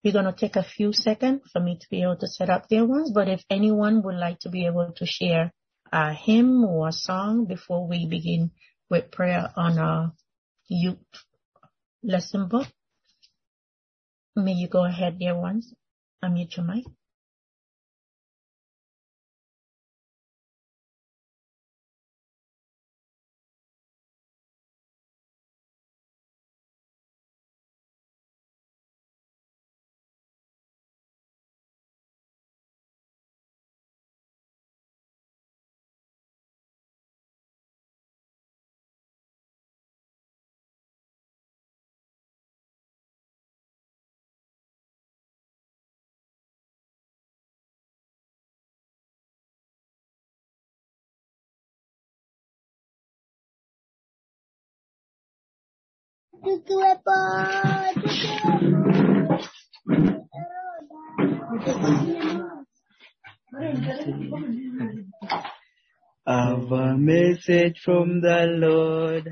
We're going to take a few seconds for me to be able to set up their ones. But if anyone would like to be able to share a hymn or a song before we begin with prayer on our youth lesson book, may you go ahead, dear ones. Unmute your mic. Have a message from the Lord,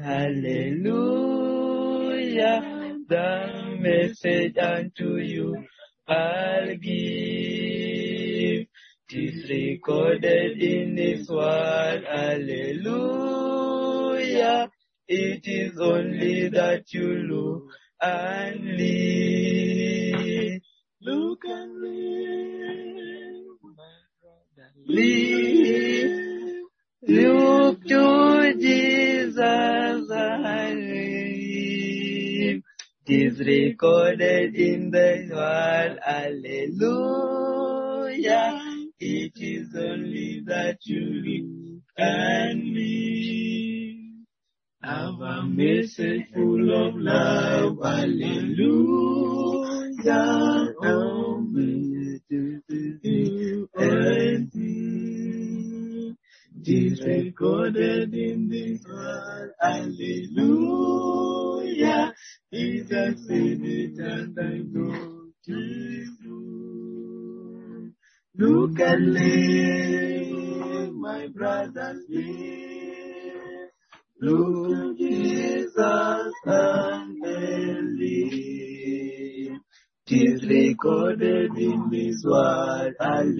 hallelujah. The message unto you I'll give. 'Tis recorded in His word, hallelujah. It is only that you look and live. Look and live, my brother, live. Look to Jesus and live. 'Tis recorded in the word, hallelujah. It is only that you live and live. Have a message full of love, hallelujah. Oh, and it is recorded in this word, hallelujah. Jesus said it and I know it is true. Look and live, my brothers, live. Look to Jesus and believe. 'Tis recorded in His word,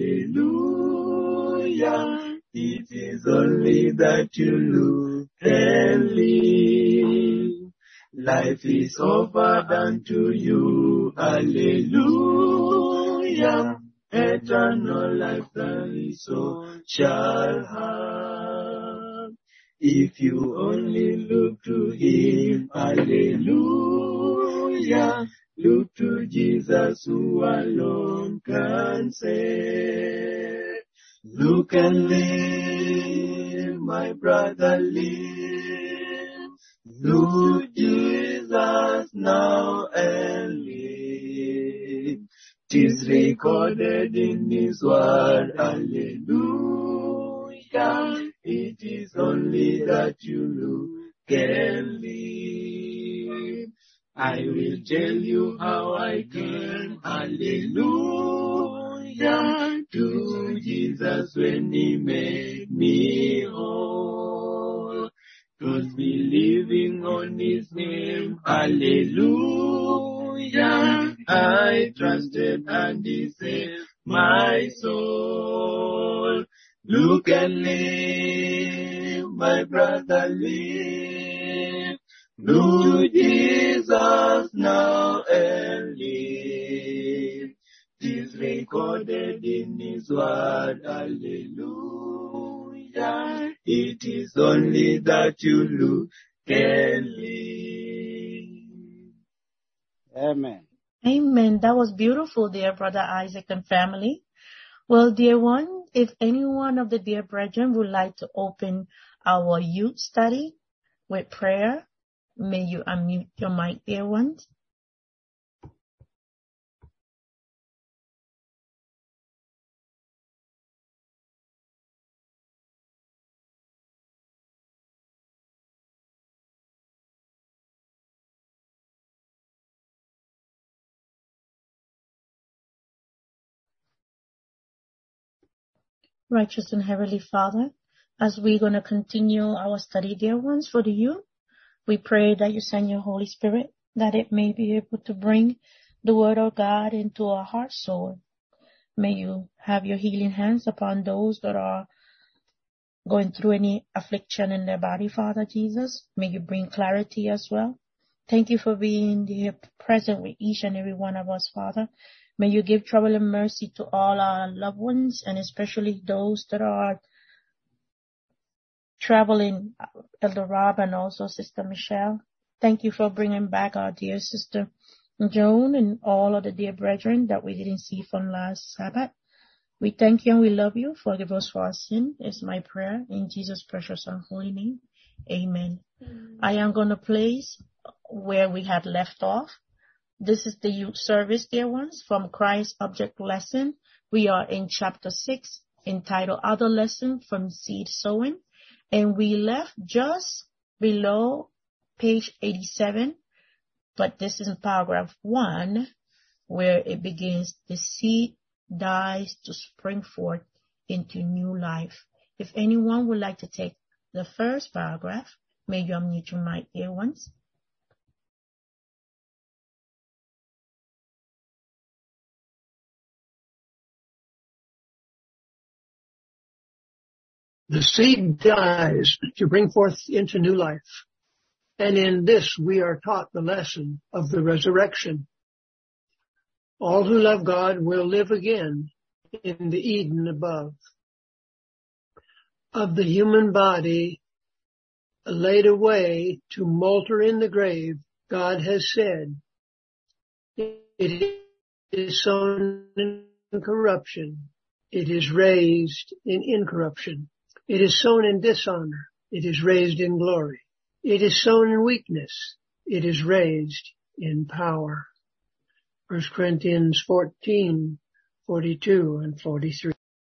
hallelujah. It is only that you look and live. Life is offered unto you, hallelujah. Eternal life thy soul shall have. If you only look to Him, hallelujah. Look to Jesus who alone can save. Look and live, my brother, live. Look to Jesus now and live. 'Tis recorded in His word, hallelujah. It is only that you look and live. I will tell you how I came, hallelujah, to Jesus when He made me whole. 'Twas believing on His name, hallelujah. I trusted and He saved my soul. Look and live, my brother, live. Look to Jesus now and live. 'Tis recorded in His word, hallelujah. It is only that you look and live. Amen. Amen. That was beautiful, dear Brother Isaac and family. Well, dear one, if any one of the dear brethren would like to open our youth study with prayer, may you unmute your mic, dear ones. Righteous and Heavenly Father, as we're going to continue our study, dear ones, for the youth, we pray that you send your Holy Spirit, that it may be able to bring the word of God into our heart, soul. May you have your healing hands upon those that are going through any affliction in their body, Father Jesus. May you bring clarity as well. Thank you for being here present with each and every one of us, Father. May you give trouble and mercy to all our loved ones, and especially those that are traveling, Elder Rob and also Sister Michelle. Thank you for bringing back our dear Sister Joan and all of the dear brethren that we didn't see from last Sabbath. We thank you and we love you. Forgive us for our sin is my prayer in Jesus' precious and holy name. Amen. I am going to place where we had left off. This is the youth service, dear ones, from Christ Object Lesson. We are in chapter 6, entitled Other Lesson from Seed Sowing. And we left just below page 87, but this is in paragraph 1, where it begins, the seed dies to spring forth into new life. If anyone would like to take the first paragraph, may you unmute your mic, dear ones. The seed dies to bring forth into new life. And in this we are taught the lesson of the resurrection. All who love God will live again in the Eden above. Of the human body laid away to molter in the grave, God has said, it is sown in corruption, it is raised in incorruption. It is sown in dishonor, it is raised in glory. It is sown in weakness, it is raised in power. 1 Corinthians 14, 42 and 43.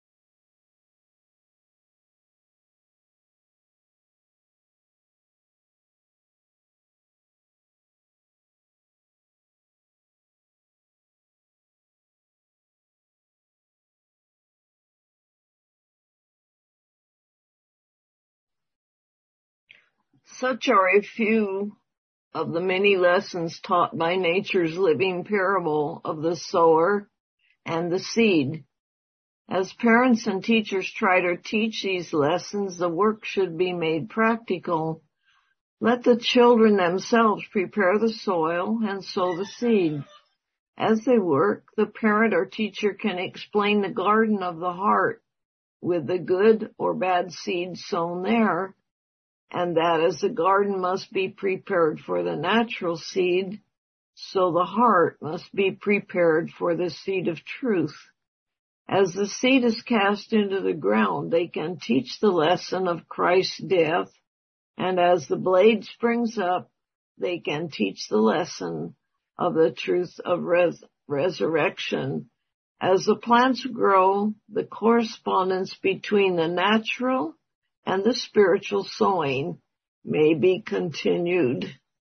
Such are a few of the many lessons taught by nature's living parable of the sower and the seed. As parents and teachers try to teach these lessons, the work should be made practical. Let the children themselves prepare the soil and sow the seed. As they work, the parent or teacher can explain the garden of the heart with the good or bad seed sown there, and that as the garden must be prepared for the natural seed, so the heart must be prepared for the seed of truth. As the seed is cast into the ground, they can teach the lesson of Christ's death, and as the blade springs up, they can teach the lesson of the truth of resurrection. As the plants grow, the correspondence between the natural and the spiritual sowing may be continued.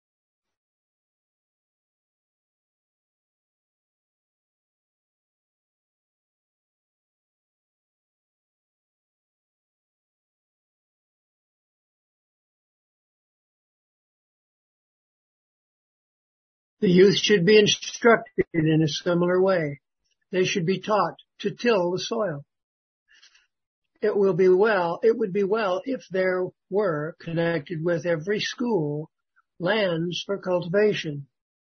The youth should be instructed in a similar way. They should be taught to till the soil. It would be well if there were, connected with every school, lands for cultivation.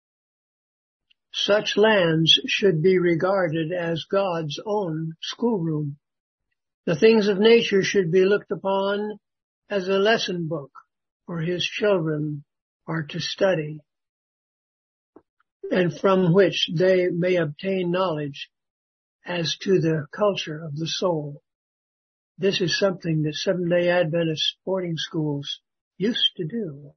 Such lands should be regarded as God's own schoolroom. The things of nature should be looked upon as a lesson book for his children are to study, and from which they may obtain knowledge as to the culture of the soul. This is something that Seventh-day Adventist boarding schools used to do.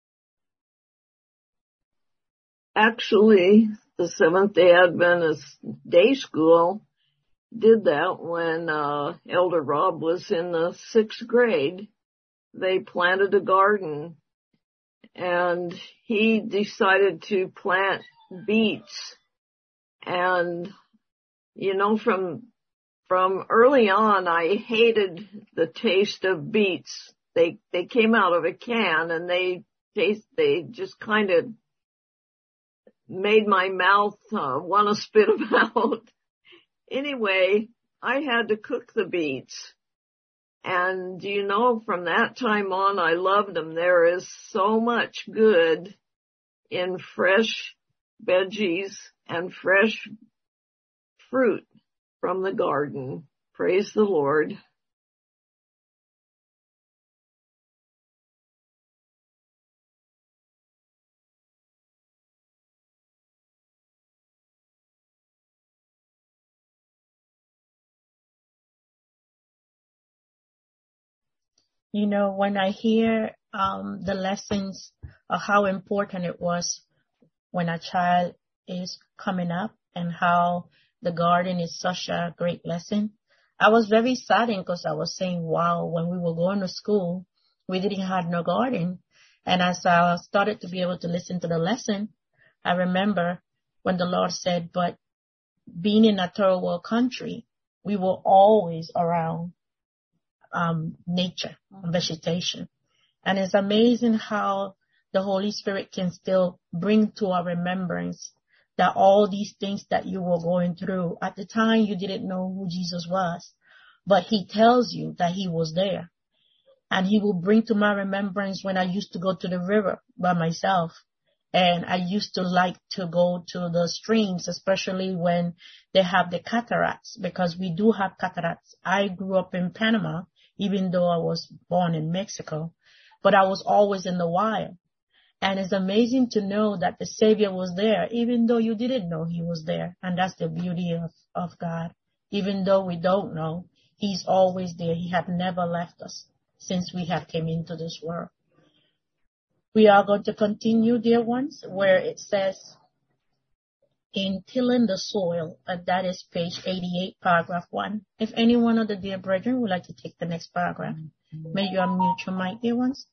Actually, the Seventh-day Adventist day school did that when Elder Rob was in the 6th grade. They planted a garden, and he decided to plant beets. And, you know, from early on, I hated the taste of beets. They came out of a can, and they just kind of made my mouth want to spit them out. Anyway, I had to cook the beets. And from that time on, I loved them. There is so much good in fresh veggies and fresh fruit from the garden. Praise the Lord. When I hear the lessons of how important it was when a child is coming up and how the garden is such a great lesson, I was very saddened because I was saying, wow, when we were going to school, we didn't have no garden. And as I started to be able to listen to the lesson, I remember when the Lord said, but being in a third world country, we were always around nature, vegetation. And it's amazing how the Holy Spirit can still bring to our remembrance that all these things that you were going through, at the time you didn't know who Jesus was, but he tells you that he was there. And he will bring to my remembrance when I used to go to the river by myself. And I used to like to go to the streams, especially when they have the cataracts, because we do have cataracts. I grew up in Panama, even though I was born in Mexico, but I was always in the wild. And it's amazing to know that the Savior was there, even though you didn't know he was there. And that's the beauty of God. Even though we don't know, he's always there. He had never left us since we have came into this world. We are going to continue, dear ones, where it says, in tilling the soil, and that is page 88, paragraph 1. If any one of the dear brethren would like to take the next paragraph, may you unmute your mic, dear ones.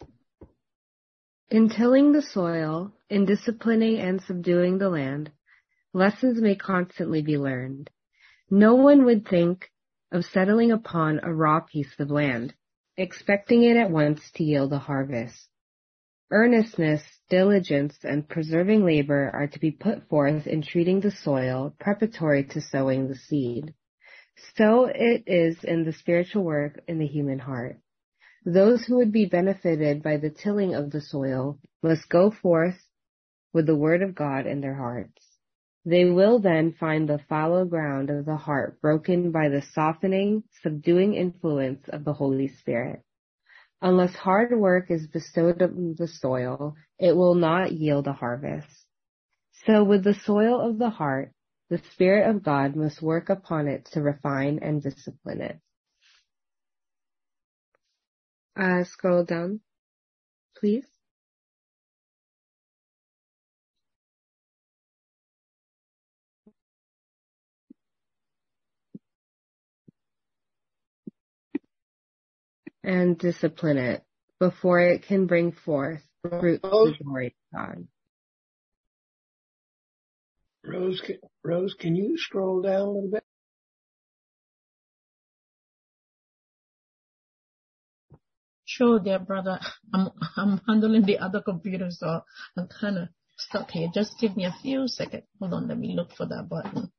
In tilling the soil, in disciplining and subduing the land, lessons may constantly be learned. No one would think of settling upon a raw piece of land, expecting it at once to yield a harvest. Earnestness, diligence, and persevering labor are to be put forth in treating the soil preparatory to sowing the seed. So it is in the spiritual work in the human heart. Those who would be benefited by the tilling of the soil must go forth with the word of God in their hearts. They will then find the fallow ground of the heart broken by the softening, subduing influence of the Holy Spirit. Unless hard work is bestowed on the soil, it will not yield a harvest. So with the soil of the heart, the Spirit of God must work upon it to refine and discipline it. Scroll down, please. And discipline it before it can bring forth fruit to the glory of God. Rose, can you scroll down a little bit? Sure, dear brother. I'm handling the other computer, so I'm kind of stuck here. Just give me a few seconds. Hold on, let me look for that button.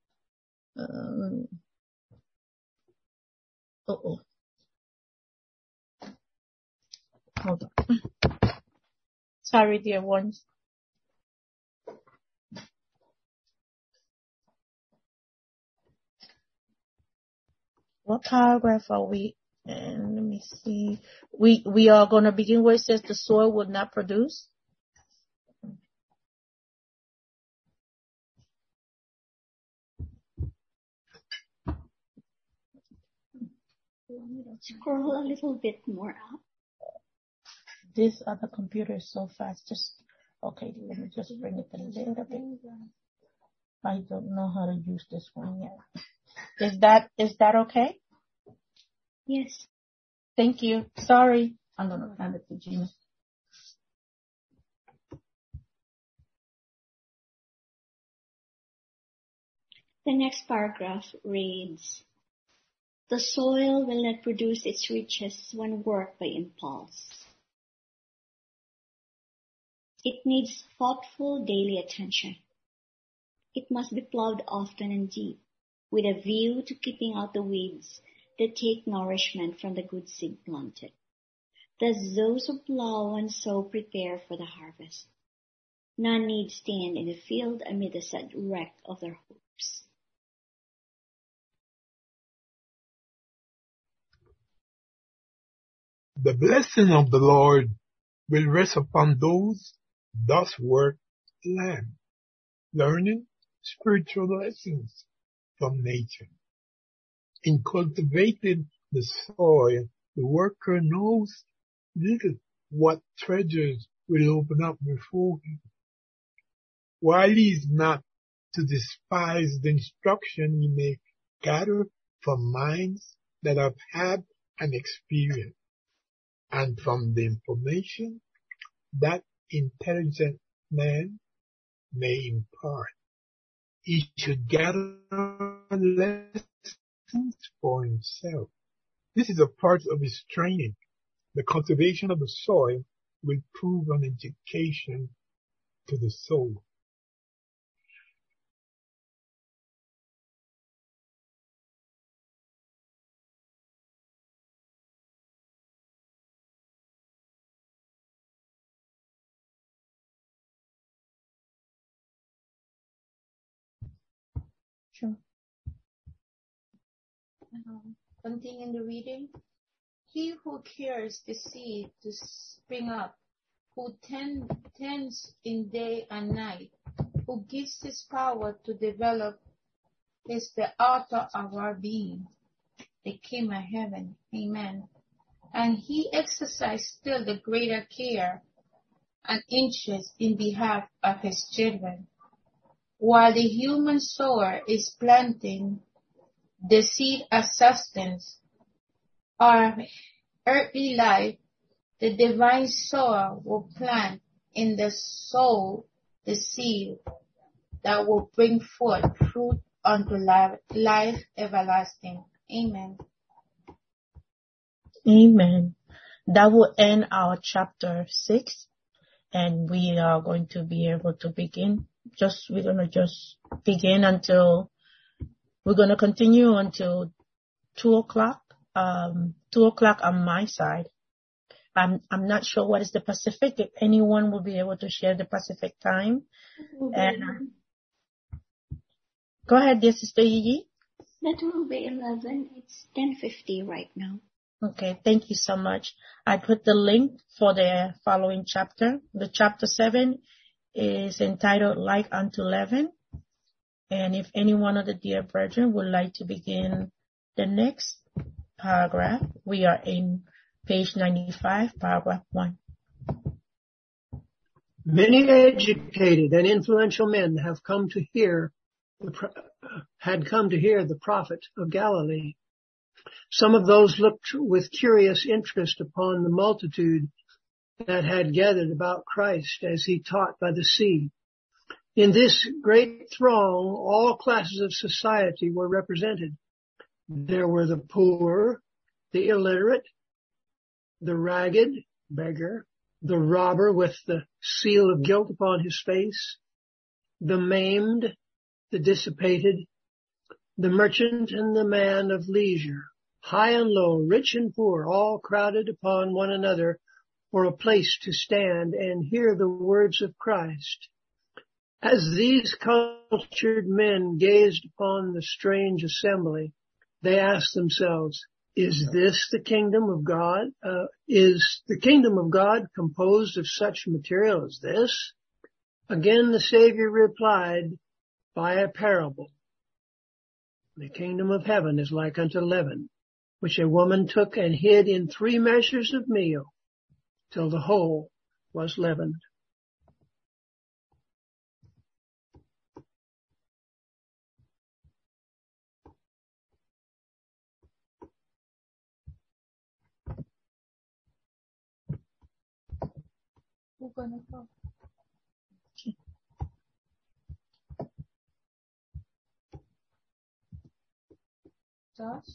Hold on. Sorry, dear ones. What paragraph are we in? Let me see. We are going to begin where it says the soil would not produce. Scroll a little bit more up. This other computer is so fast. Okay, let me just bring it a little bit. I don't know how to use this one yet. Is that okay? Yes. Thank you. Sorry. I'm going to hand it to Gina. The next paragraph reads, the soil will not produce its riches when worked by impulse. It needs thoughtful daily attention. It must be plowed often and deep, with a view to keeping out the weeds that take nourishment from the good seed planted. Thus those who plow and sow prepare for the harvest. None need stand in the field amid the sad wreck of their hopes. The blessing of the Lord will rest upon those thus work the land, learning spiritual lessons from nature. In cultivating the soil, the worker knows little what treasures will open up before him. While he is not to despise the instruction he may gather from minds that have had an experience, and from the information that intelligent man may impart. He should gather lessons for himself. This is a part of his training. The cultivation of the soil will prove an education to the soul. Sure. Continuing the reading. He who cares the seed to spring up, who tends in day and night, who gives his power to develop, is the author of our being, the King of heaven. Amen. And he exercised still the greater care and interest in behalf of his children. While the human sower is planting the seed of sustenance, our earthly life, the divine sower will plant in the soul the seed that will bring forth fruit unto life everlasting. Amen. Amen. That will end our chapter 6, and we are going to be able to begin. We're going to just begin until we're going to continue until 2 o'clock. 2 o'clock on my side. I'm not sure what is the Pacific. If anyone will be able to share the Pacific time. And go ahead, dear Sister Yiji. That will be 11. It's 10:50 right now. Okay, thank you so much. I put the link for the following chapter. The chapter 7 is entitled Like unto Leaven. And if any one of the dear brethren would like to begin the next paragraph, we are in page 95, paragraph 1. Many educated and influential men had come to hear the prophet of Galilee. Some of those looked with curious interest upon the multitude that had gathered about Christ as he taught by the sea. In this great throng, all classes of society were represented. There were the poor, the illiterate, the ragged beggar, the robber with the seal of guilt upon his face, the maimed, the dissipated, the merchant and the man of leisure, high and low, rich and poor, all crowded upon one another for a place to stand and hear the words of Christ. As these cultured men gazed upon the strange assembly, they asked themselves, is this the kingdom of God? Is the kingdom of God composed of such material as this? Again, the Savior replied by a parable. The kingdom of heaven is like unto leaven, which a woman took and hid in 3 measures of meal, till the whole was leavened. Who's gonna go? Josh?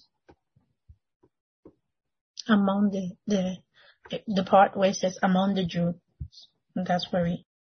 Among the part where it says among the Jews. That's where we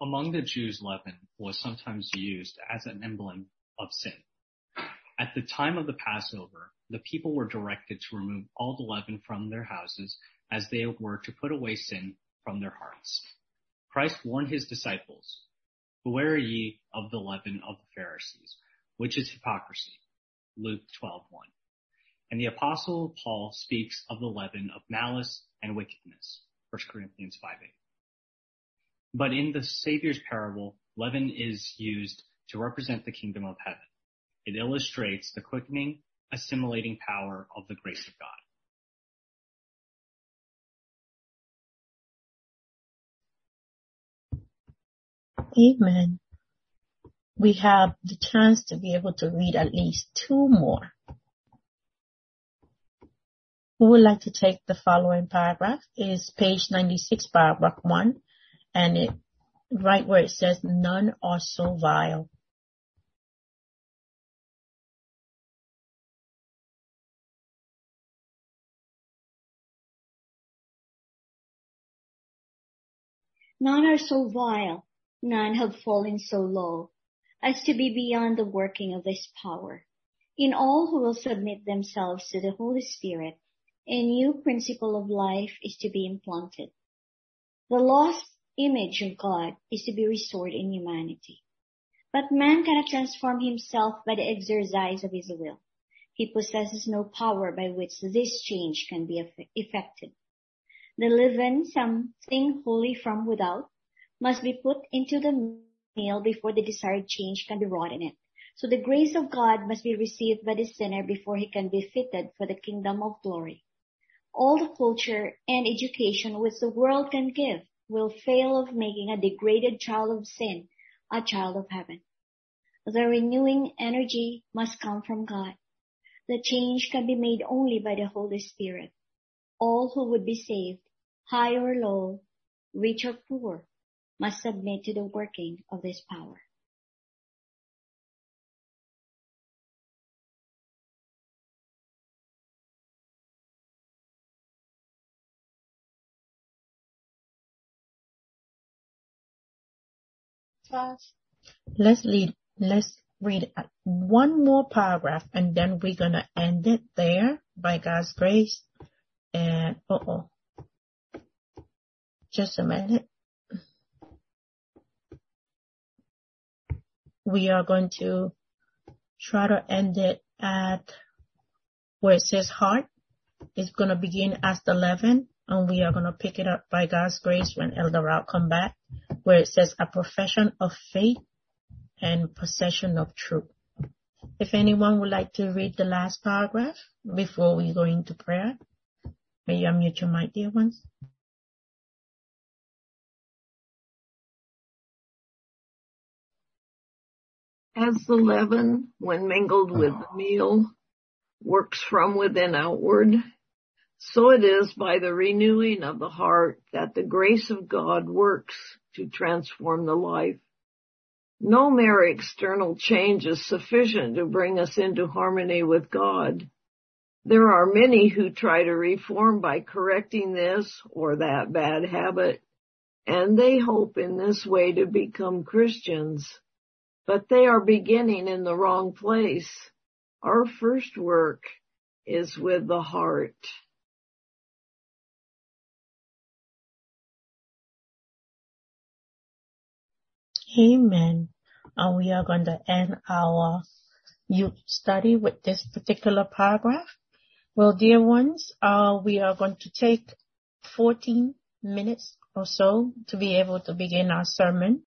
Among the Jews, leaven was sometimes used as an emblem of sin. At the time of the Passover, the people were directed to remove all the leaven from their houses as they were to put away sin from their hearts. Christ warned his disciples, "Beware ye of the leaven of the Pharisees, which is hypocrisy." Luke 12:1. And the Apostle Paul speaks of the leaven of malice and wickedness. 1 Corinthians 5:8. But in the Savior's parable, leaven is used to represent the kingdom of heaven. It illustrates the quickening, assimilating power of the grace of God. Amen. We have the chance to be able to read at least two more. Who would like to take the following paragraph? Is page 96, paragraph 1, and it right where it says, "None are so vile." None are so vile, none have fallen so low, as to be beyond the working of this power. In all who will submit themselves to the Holy Spirit, a new principle of life is to be implanted. The lost image of God is to be restored in humanity. But man cannot transform himself by the exercise of his will. He possesses no power by which this change can be effected. The leaven, something wholly from without, must be put into the meal before the desired change can be wrought in it. So the grace of God must be received by the sinner before he can be fitted for the kingdom of glory. All the culture and education which the world can give will fail of making a degraded child of sin a child of heaven. The renewing energy must come from God. The change can be made only by the Holy Spirit. All who would be saved, high or low, rich or poor, must submit to the working of this power. Let's read one more paragraph, and then we're going to end it there by God's grace. And, just a minute. We are going to try to end it at where it says heart. It's going to begin as the leaven, and we are going to pick it up by God's grace when Elder Rao come back, where it says a profession of faith and possession of truth. If anyone would like to read the last paragraph before we go into prayer, may you unmute your mic, dear ones. As the leaven, when mingled with the meal, works from within outward, so it is by the renewing of the heart that the grace of God works to transform the life. No mere external change is sufficient to bring us into harmony with God. There are many who try to reform by correcting this or that bad habit, and they hope in this way to become Christians. But they are beginning in the wrong place. Our first work is with the heart. Amen. And we are going to end our youth study with this particular paragraph. Well, dear ones, we are going to take 14 minutes or so to be able to begin our sermon.